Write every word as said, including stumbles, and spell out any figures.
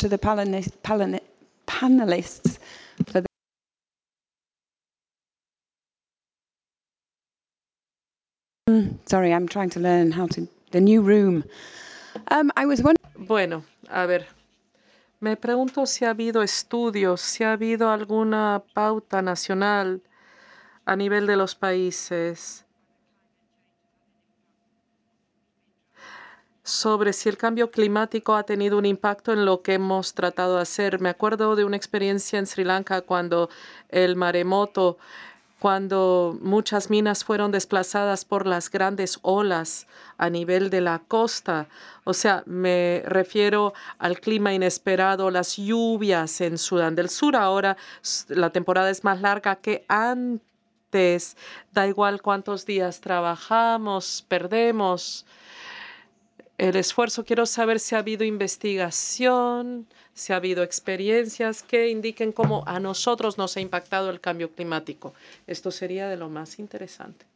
to the panelists, panelists for the Sorry, I'm trying to learn how to the new room. Um, I was wondering. Bueno, a ver, me pregunto si ha habido estudios, si ha habido alguna pauta nacional a nivel de los países sobre si el cambio climático ha tenido un impacto en lo que hemos tratado de hacer. Me acuerdo de una experiencia en Sri Lanka cuando el maremoto, cuando muchas minas fueron desplazadas por las grandes olas a nivel de la costa. O sea, me refiero al clima inesperado, las lluvias en Sudán del Sur. Ahora la temporada es más larga que antes. Da igual cuántos días trabajamos, perdemos el esfuerzo. Quiero saber si ha habido investigación, si ha habido experiencias que indiquen cómo a nosotros nos ha impactado el cambio climático. Esto sería de lo más interesante.